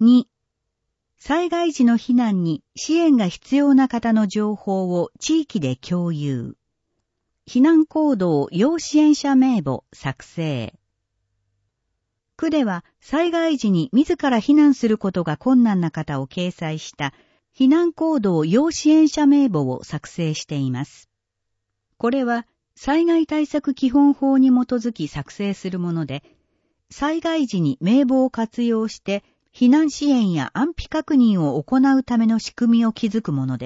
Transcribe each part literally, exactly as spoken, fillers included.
に、災害時の避難に支援が必要な方の情報を地域で共有。避難行動要支援者名簿作成。区では災害時に自ら避難することが困難な方を掲載した避難行動要支援者名簿を作成しています。これは災害対策基本法に基づき作成するもので、災害時に名簿を活用して避難支援や安否確認を行うための仕組みを築くものです。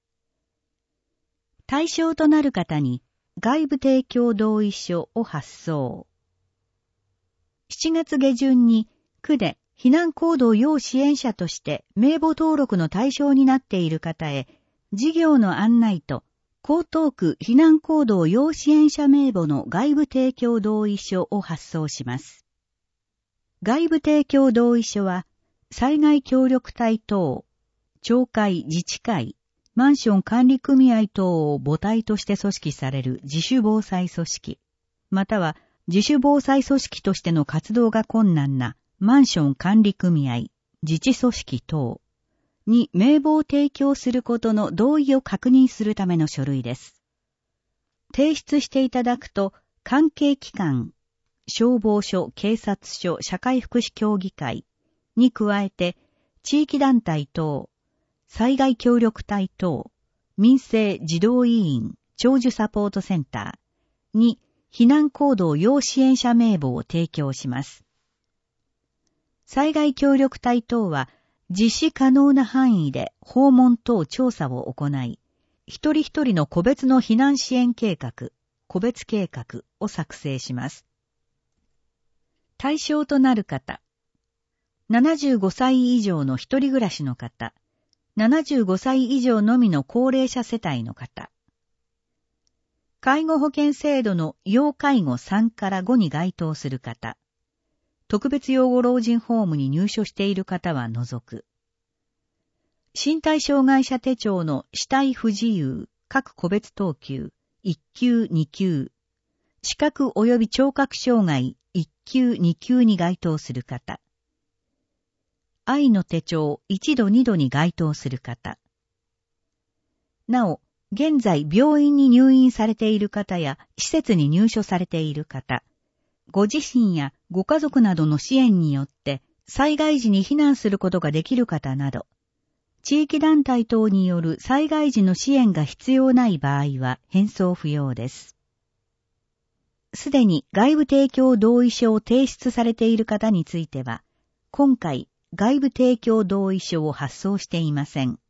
対象となる方に外部提供同意書を発送。しちがつ下旬に区で避難行動要支援者として名簿登録の対象になっている方へ事業の案内と江東区避難行動要支援者名簿の外部提供同意書を発送します。外部提供同意書は災害協力隊等、町会自治会、マンション管理組合等を母体として組織される自主防災組織、または自主防災組織としての活動が困難なマンション管理組合、自治組織等に名簿を提供することの同意を確認するための書類です。提出していただくと、関係機関、消防署、警察署、社会福祉協議会に加えて、地域団体等、災害協力隊等、民生児童委員、長寿サポートセンターに、避難行動要支援者名簿を提供します。災害協力隊等は実施可能な範囲で訪問等調査を行い、一人一人の個別の避難支援計画、個別計画を作成します。対象となる方、ななじゅうごさい以上の一人暮らしの方、ななじゅうごさい以上のみの高齢者世帯の方、介護保険制度の要介護さんからごに該当する方、特別養護老人ホームに入所している方は除く。身体障害者手帳の肢体不自由、各個別等級、いっ級、に級、視覚及び聴覚障害いっ級、に級に該当する方、愛の手帳いちど、にどに該当する方、なお、現在病院に入院されている方や施設に入所されている方、ご自身やご家族などの支援によって災害時に避難することができる方など、地域団体等による災害時の支援が必要ない場合は返送不要です。すでに外部提供同意書を提出されている方については、今回外部提供同意書を発送していません。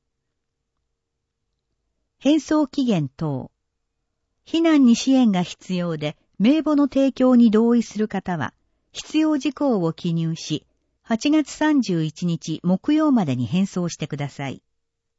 返送期限等。避難に支援が必要で名簿の提供に同意する方は、必要事項を記入し、はちがつさんじゅういちにち木曜までに返送してください。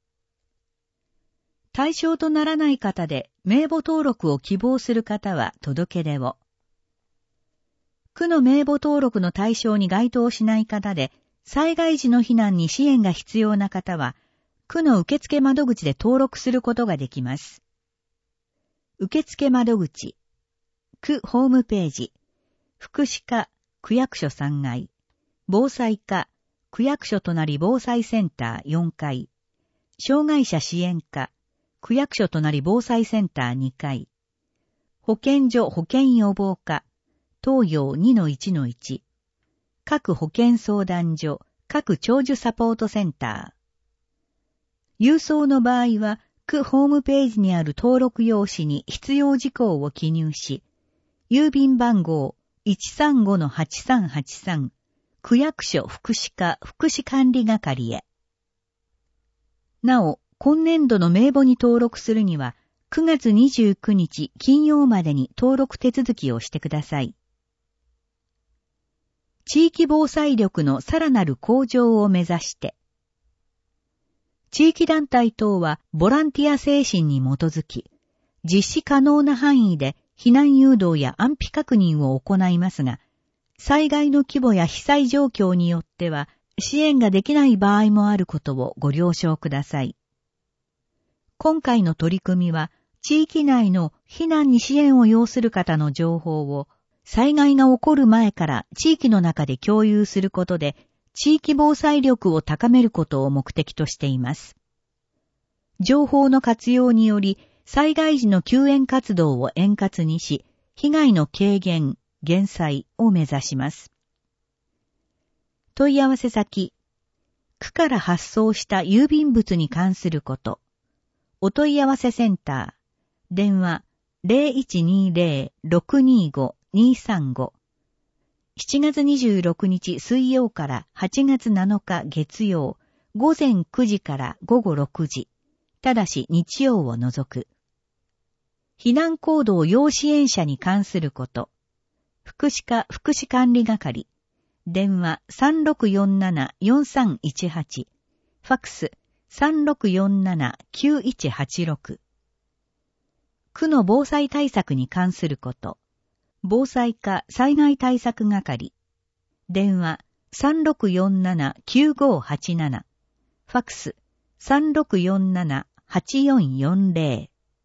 対象とならない方で名簿登録を希望する方は届け出を。区の名簿登録の対象に該当しない方で、災害時の避難に支援が必要な方は、区の受付窓口で登録することができます。受付窓口、区ホームページ、福祉課、区役所さんがい、防災課、区役所隣防災センターよんかい、障害者支援課、区役所隣防災センターにかい、保健所保健予防課、東洋 にのいちのいち、各保健相談所、各長寿サポートセンター。郵送の場合は、区ホームページにある登録用紙に必要事項を記入し、郵便番号 いちさんごのはちさんはちさん、区役所福祉課福祉管理係へ。なお、今年度の名簿に登録するには、くがつにじゅうくにち金曜までに登録手続きをしてください。地域防災力のさらなる向上を目指して、地域団体等はボランティア精神に基づき、実施可能な範囲で避難誘導や安否確認を行いますが、災害の規模や被災状況によっては支援ができない場合もあることをご了承ください。今回の取り組みは、地域内の避難に支援を要する方の情報を、災害が起こる前から地域の中で共有することで、 地域防災力を高めることを目的としています。情報の活用により、災害時の救援活動を円滑にし、被害の軽減、減災を目指します。問い合わせ先、区から発送した郵便物に関すること。お問い合わせセンター、電話 ゼロいちにゼロ ろくにご にさんご。しちがつにじゅうろくにち水曜からはちがつなのか月曜、ごぜんくじからごごろくじ。ただし日曜を除く。避難行動要支援者に関すること。福祉課福祉管理係。電話 さんろくよんなな よんさんいちはち。ファックス さんろくよんなな きゅういちはちろく。区の防災対策に関すること。防災課災害対策係。電話 さんろくよんなな きゅうごはちなな。ファックス さんろくよんなな はちよんよんゼロ。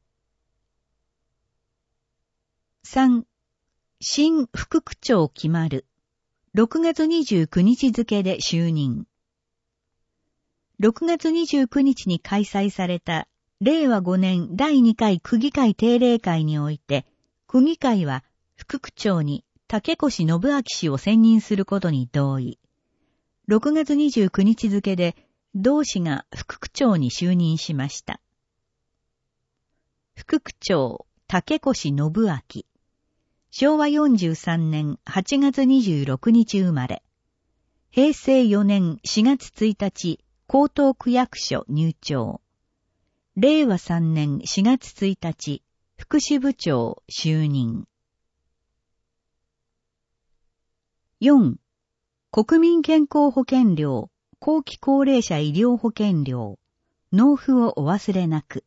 さん. 新副区長決まる。ろくがつにじゅうくにち付で就任。ろくがつにじゅうくにちに開催されたれいわごねんだいにかい区議会定例会において、区議会は副区長に竹越信明氏を選任することに同意。ろくがつにじゅうくにち付で同氏が副区長に就任しました。副区長竹越信明。しょうわよんじゅうさんねんはちがつにじゅうろくにち生まれ。へいせいよねんしがつついたち江東区役所入庁。れいわさんねんしがつついたち福祉部長就任。よん. 国民健康保険料、後期高齢者医療保険料、納付をお忘れなく。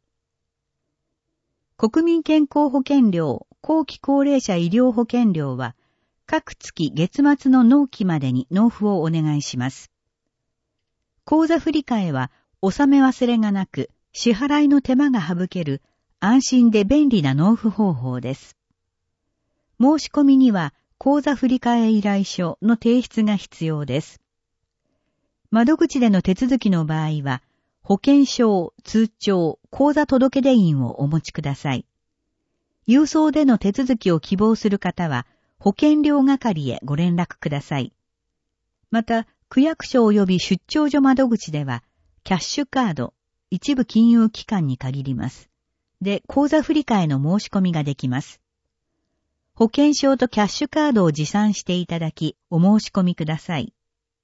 国民健康保険料、後期高齢者医療保険料は、各月月末の納期までに納付をお願いします。口座振替は、納め忘れがなく、支払いの手間が省ける、安心で便利な納付方法です。申し込みには、口座振替依頼書の提出が必要です。窓口での手続きの場合は、保険証、通帳、口座届出印をお持ちください。郵送での手続きを希望する方は、保険料係へご連絡ください。また、区役所及び出張所窓口では、キャッシュカード、一部金融機関に限ります。で、口座振替の申し込みができます。保険証とキャッシュカードを持参していただき、お申し込みください。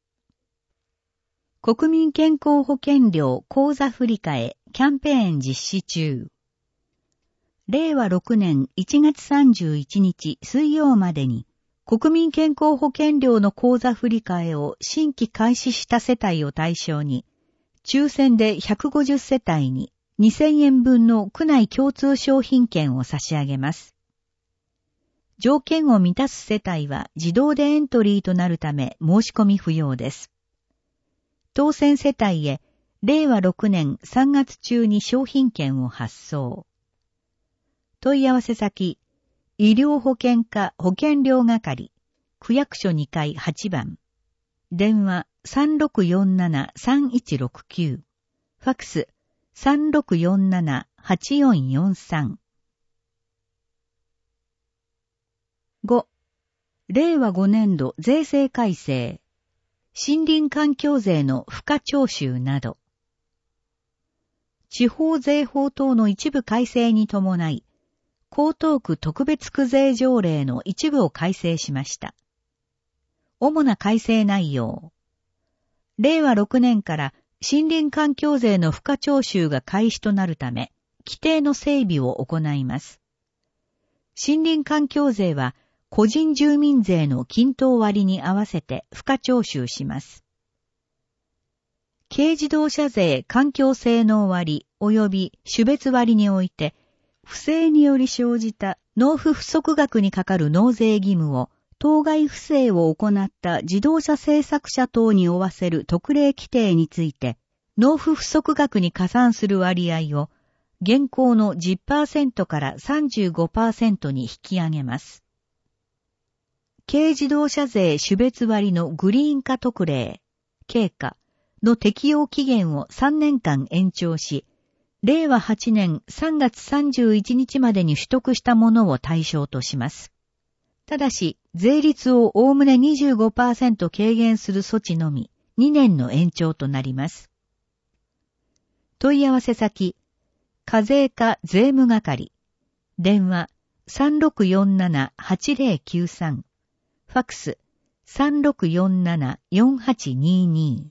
国民健康保険料口座振替キャンペーン実施中。れいわろくねんいちがつさんじゅういちにち水曜までに、国民健康保険料の口座振替を新規開始した世帯を対象に、抽選でひゃくごじゅっせたいににせんえんぶんの区内共通商品券を差し上げます。条件を満たす世帯は自動でエントリーとなるため申し込み不要です。当選世帯へれいわろくねんさんがつ中に商品券を発送。問い合わせ先、医療保険課保険料係、区役所にかいはちばん。電話 さんろくよんなな さんいちろくきゅう。ファックス さんろくよんなな はちよんよんさん。ご. れいわごねんど税制改正、森林環境税の付加徴収など、地方税法等の一部改正に伴い、江東区特別区税条例の一部を改正しました。主な改正内容。れいわろくねんから森林環境税の付加徴収が開始となるため、規定の整備を行います。森林環境税は、個人住民税の均等割に合わせて付加徴収します。軽自動車税環境性能割及び種別割において、不正により生じた納付不足額にかかる納税義務を、当該不正を行った自動車製作者等に負わせる特例規定について、納付不足額に加算する割合を、現行の じゅっパーセント から さんじゅうごパーセント に引き上げます。軽自動車税種別割のグリーン化特例、 経過の適用期限をさんねんかん延長し、れいわはちねんさんがつさんじゅういちにちまでに取得したものを対象とします。ただし、税率をおおむね にじゅうごパーセント 軽減する措置のみ、にねんの延長となります。問い合わせ先、課税課税務係、電話 さんろくよんななはちぜろきゅうさん、ファックス さんろくよんななよんはちにに。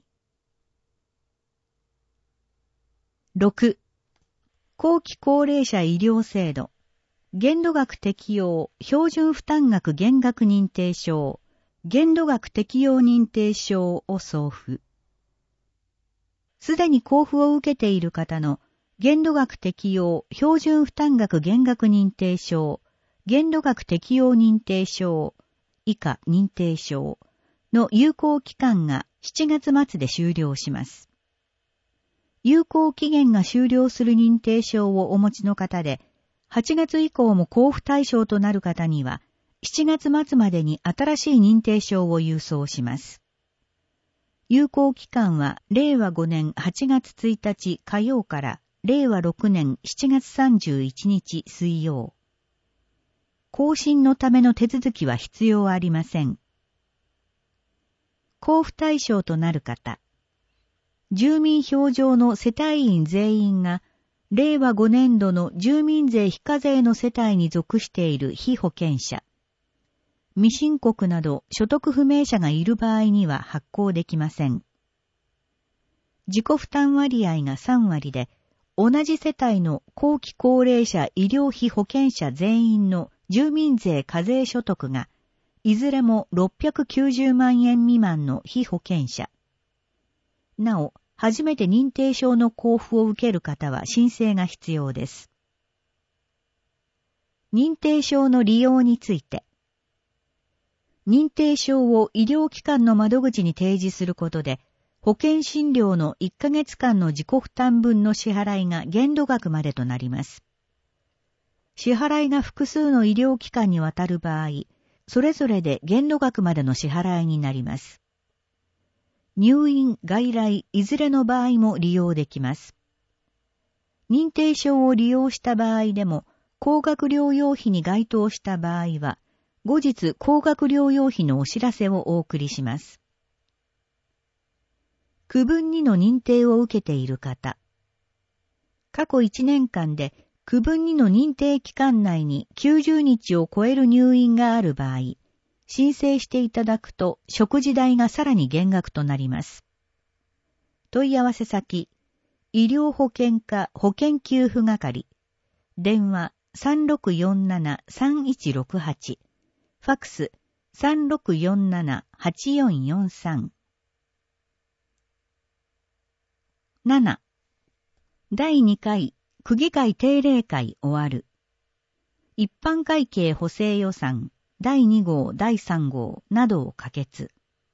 ろく. 後期高齢者医療制度、限度額適用標準負担額減額認定証、限度額適用認定証を送付。すでに交付を受けている方の限度額適用標準負担額減額認定証、限度額適用認定証、以下認定証の有効期間がしちがつまつで終了します。有効期限が終了する認定証をお持ちの方で、はちがつ以降も交付対象となる方には、しちがつまつまでに新しい認定証を郵送します。有効期間は、れいわごねんはちがつついたち火曜から、れいわろくねんしちがつさんじゅういちにち水曜。更新のための手続きは必要ありません。交付対象となる方。住民票上の世帯員全員が、れいわごねんどの住民税非課税の世帯に属している被保険者。未申告など所得不明者がいる場合には発行できません。自己負担割合がさんわりで、同じ世帯の後期高齢者医療費保険者全員の住民税課税所得が、いずれもろっぴゃくきゅうじゅうまんえん未満の被保険者。なお、初めて認定証の交付を受ける方は申請が必要です。認定証の利用について。認定証を医療機関の窓口に提示することで、保険診療のいっかげつかんの自己負担分の支払いが限度額までとなります。支払いが複数の医療機関にわたる場合、それぞれで限度額までの支払いになります。入院、外来、いずれの場合も利用できます。認定証を利用した場合でも、高額療養費に該当した場合は、後日高額療養費のお知らせをお送りします。区分にの認定を受けている方。過去いちねんかんで区分にの認定期間内にきゅうじゅうにちを超える入院がある場合、申請していただくと食事代がさらに減額となります。問い合わせ先、医療保険課保険給付係、電話 さんろくよんななさんいちろくはち、ファックス さんろくよんななはちよんよんさん。なな. だいにかい区議会定例会終わる。一般会計補正予算だいにごうだいさんごうなどを可決。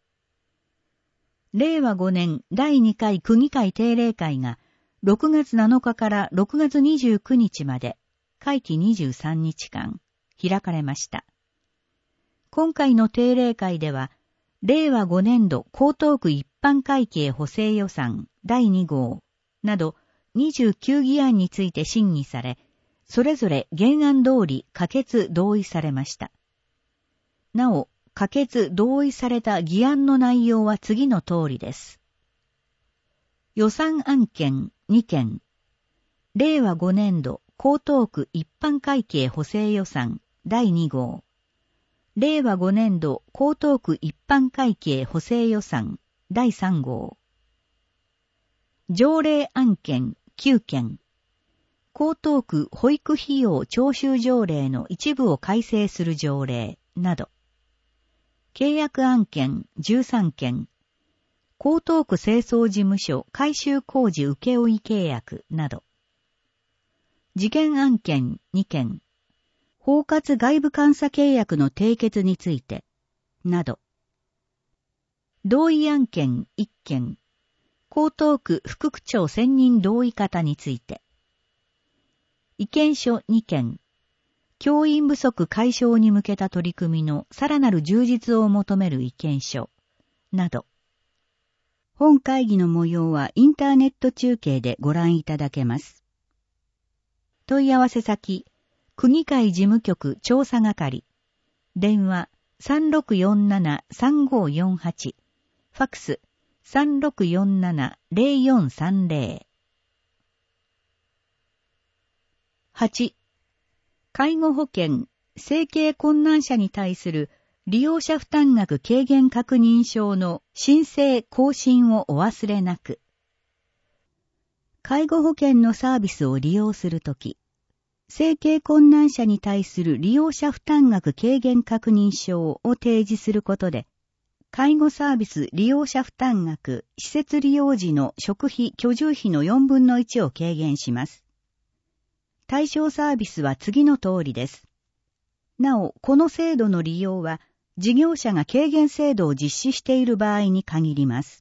れいわごねんだいにかい区議会定例会がろくがつなのかからろくがつにじゅうくにちまで会期にじゅうさんにちかん開かれました。今回の定例会では、れいわごねんど江東区一般会計補正予算だいにごうなどにじゅうきゅうぎ案について審議され、それぞれ原案通り可決同意されました。なお、可決同意された議案の内容は次の通りです。予算案件にけん、れいわごねんど江東区一般会計補正予算だいにごう、れいわごねんど江東区一般会計補正予算だいさんごう。条例案件きゅうけん、江東区保育費用徴収条例の一部を改正する条例など。契約案件じゅうさんけん、江東区清掃事務所改修工事請負契約など。事件案件にけん、包括外部監査契約の締結について、など。同意案件いっけん、江東区副区長選任同意方について。意見書にけん、教員不足解消に向けた取り組みのさらなる充実を求める意見書、など。 本会議の模様はインターネット中継でご覧いただけます。問い合わせ先、区議会事務局調査係。電話 さんろくよんななさんごよんはち。ファックス さんろくよんななゼロよんさんゼロ。はち. 介護保険、生計困難者に対する利用者負担額軽減確認書の申請更新をお忘れなく。介護保険のサービスを利用するとき、生計困難者に対する利用者負担額軽減確認書を提示することで、介護サービス利用者負担額、施設利用時の食費・居住費のよんぶんのいちを軽減します。対象サービスは次の通りです。なお、この制度の利用は、事業者が軽減制度を実施している場合に限ります。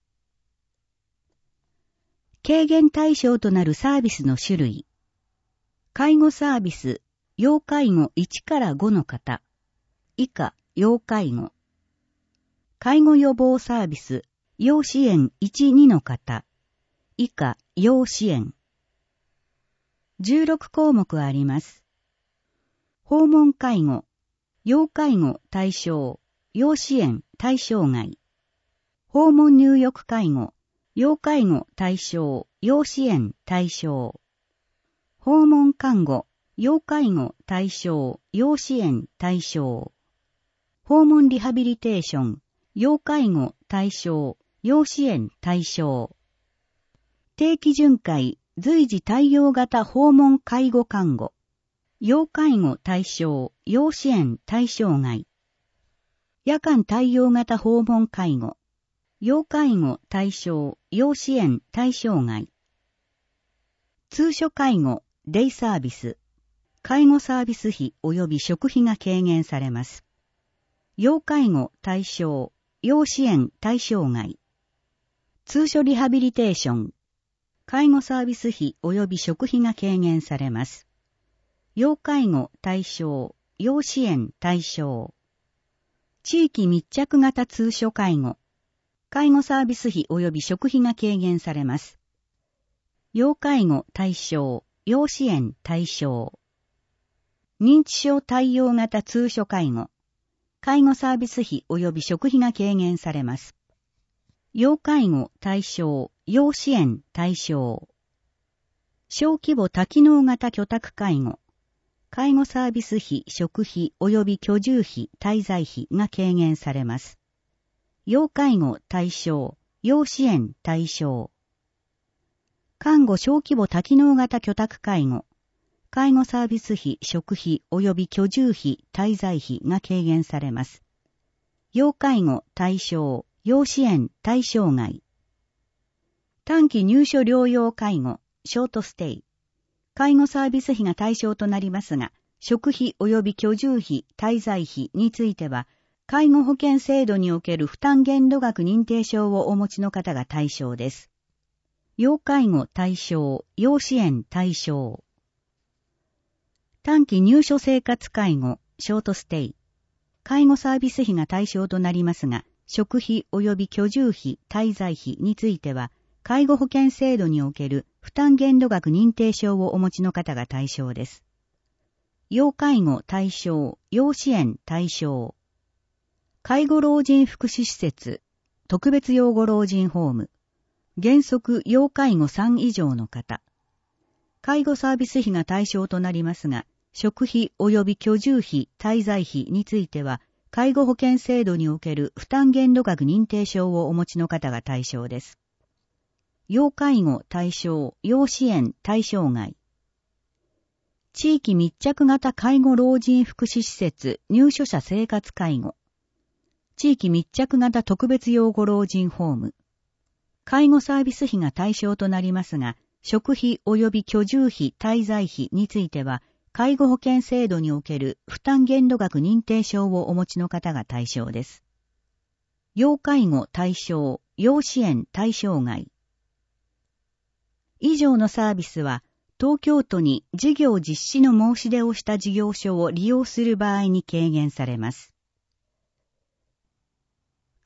軽減対象となるサービスの種類。介護サービス、要介護いちからごの方。以下、要介護。介護予防サービス、要支援いち、にの方。以下、要支援。じゅうろくこうもくあります。訪問介護、要介護対象、要支援対象外。訪問入浴介護、要介護対象、要支援対象。訪問看護、要介護対象、要支援対象。訪問リハビリテーション、要介護対象、要支援対象。定期巡回、随時対応型訪問介護看護。要介護対象、要支援対象外。夜間対応型訪問介護。要介護対象、要支援対象外。通所介護、デイサービス。介護サービス費及び食費が軽減されます。要介護対象、要支援対象外。通所リハビリテーション。介護サービス費及び食費が軽減されます。要介護対象、要支援対象。地域密着型通所介護。介護サービス費及び食費が軽減されます。要介護対象、要支援対象。認知症対応型通所介護。介護サービス費及び食費が軽減されます。要介護対象、要支援対象。小規模多機能型居宅介護。介護サービス費、食費及び居住費、滞在費が軽減されます。要介護対象、要支援対象。看護小規模多機能型居宅介護。介護サービス費、食費及び居住費、滞在費が軽減されます。要介護対象、要支援対象外。短期入所療養介護、ショートステイ。介護サービス費が対象となりますが、食費及び居住費、滞在費については、介護保険制度における負担限度額認定証をお持ちの方が対象です。要介護対象、要支援対象。短期入所生活介護、ショートステイ。介護サービス費が対象となりますが、食費及び居住費、滞在費については、介護保険制度における負担限度額認定証をお持ちの方が対象です。要介護対象、要支援対象。介護老人福祉施設、特別養護老人ホーム。原則要介護さん以上の方。介護サービス費が対象となりますが、食費及び居住費、滞在費については、介護保険制度における負担限度額認定証をお持ちの方が対象です。要介護対象、要支援対象外。地域密着型介護老人福祉施設入所者生活介護。地域密着型特別養護老人ホーム。介護サービス費が対象となりますが、食費及び居住費、滞在費については、介護保険制度における負担限度額認定証をお持ちの方が対象です。要介護対象、要支援対象外。以上のサービスは、東京都に事業実施の申し出をした事業所を利用する場合に軽減されます。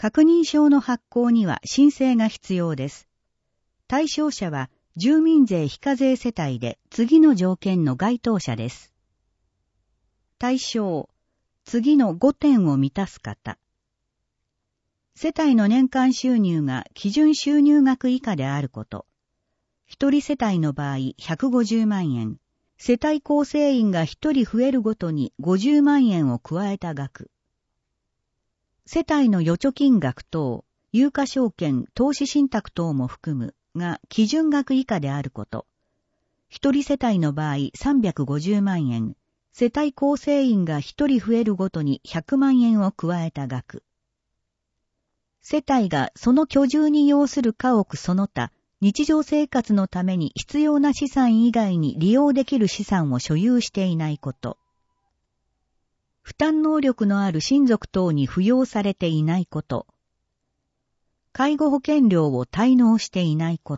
確認証の発行には申請が必要です。対象者は住民税非課税世帯で次の条件の該当者です。対象、次のごてんを満たす方。世帯の年間収入が基準収入額以下であること。一人世帯の場合ひゃくごじゅうまんえん。世帯構成員が一人増えるごとにごじゅうまんえんを加えた額。世帯の預貯金額等、有価証券、投資信託等も含むが基準額以下であること。一人世帯の場合さんびゃくごじゅうまんえん。世帯構成員が一人増えるごとにひゃくまんえんを加えた額。世帯がその居住に要する家屋その他、日常生活のために必要な資産以外に利用できる資産を所有していないこと。負担能力のある親族等に扶養されていないこと。介護保険料を滞納していないこと。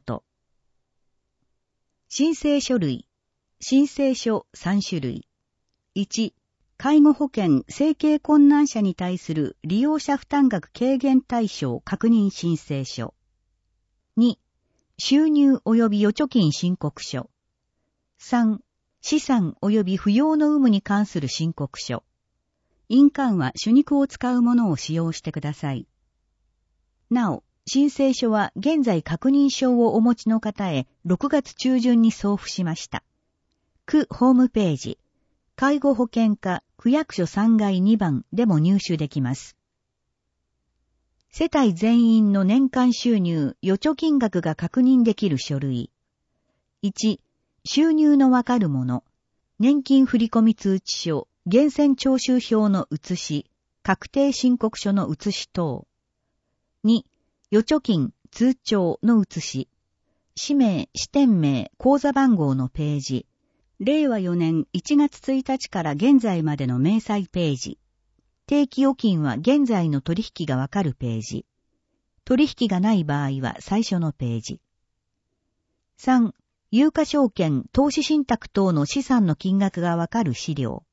申請書類。申請書さんしゅるい。いち、介護保険生計困難者に対する利用者負担額軽減対象確認申請書。に、収入及び預貯金申告書。さん、資産及び扶養の有無に関する申告書。印鑑は朱肉を使うものを使用してください。なお、申請書は現在確認証をお持ちの方へろくがつちゅうじゅんに送付しました。区ホームページ。介護保険課区役所さんがいにばんでも入手できます。世帯全員の年間収入、預貯金額が確認できる書類。いち、収入のわかるもの。年金振込通知書、源泉徴収票の写し、確定申告書の写し等。に、預貯金、通帳の写し。氏名、支店名、口座番号のページ。れいわよねんいちがつついたちから現在までの明細ページ。定期預金は現在の取引がわかるページ。取引がない場合は最初のページ。さん、有価証券、投資信託等の資産の金額がわかる資料。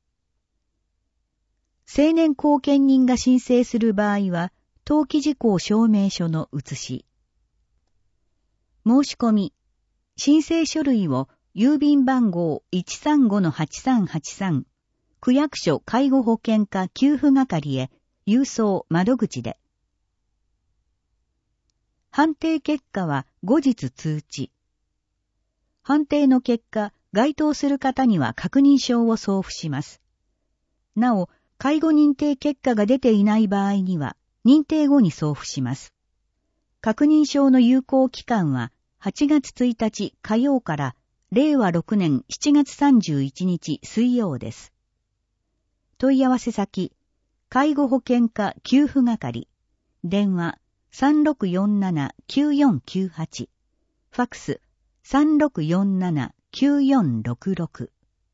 成年後見人が申請する場合は、登記事項証明書の写し。申し込み。申請書類を郵便番号 いちさんごのはちさんはちさん、区役所介護保険課給付係へ郵送窓口で。判定結果は後日通知。判定の結果、該当する方には確認証を送付します。なお、介護認定結果が出ていない場合には、認定後に送付します。確認証の有効期間ははちがつついたち火曜かられいわろくねんしちがつさんじゅういちにち水曜です。問い合わせ先、介護保険課給付係、電話 さんろくよんななきゅうよんきゅうはち、ファックス さんろくよんななきゅうよんろくろく。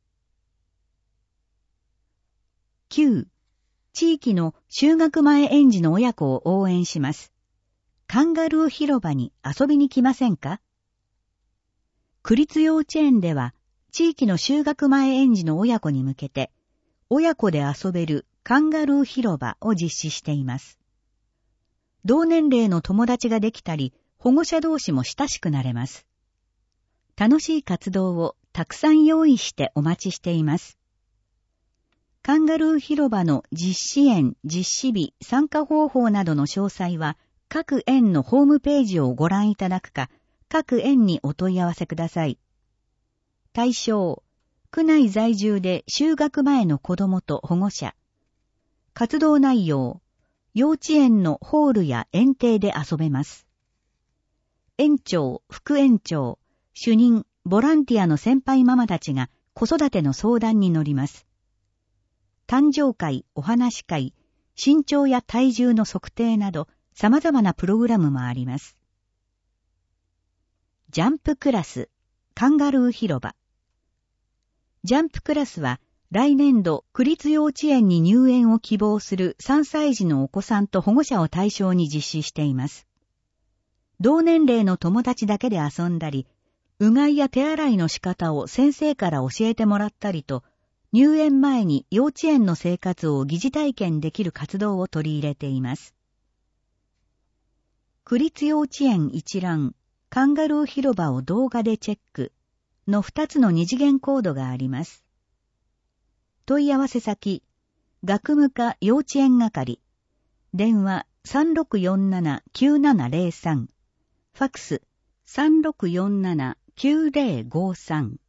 きゅう、地域の就学前園児の親子を応援します。カンガルー広場に遊びに来ませんか？区立幼稚園では、地域の就学前園児の親子に向けて、親子で遊べるカンガルー広場を実施しています。同年齢の友達ができたり、保護者同士も親しくなれます。楽しい活動をたくさん用意してお待ちしています。カンガルー広場の実施園、実施日、参加方法などの詳細は、各園のホームページをご覧いただくか、各園にお問い合わせください。対象、区内在住で就学前の子供と保護者。活動内容、幼稚園のホールや園庭で遊べます。園長、副園長、主任、ボランティアの先輩ママたちが子育ての相談に乗ります。誕生会、お話会、身長や体重の測定など様々なプログラムもあります。ジャンプクラス、カンガルー広場。ジャンプクラスは来年度区立幼稚園に入園を希望するさんさい児のお子さんと保護者を対象に実施しています。同年齢の友達だけで遊んだり、うがいや手洗いの仕方を先生から教えてもらったりと、入園前に幼稚園の生活を疑似体験できる活動を取り入れています。 区立幼稚園一覧、カンガルー広場を動画でチェックのふたつの二次元コードがあります。問い合わせ先、学務課幼稚園係、電話 さんろくよんななきゅうななゼロさん、ファクス さんろくよんななきゅうゼロごさん。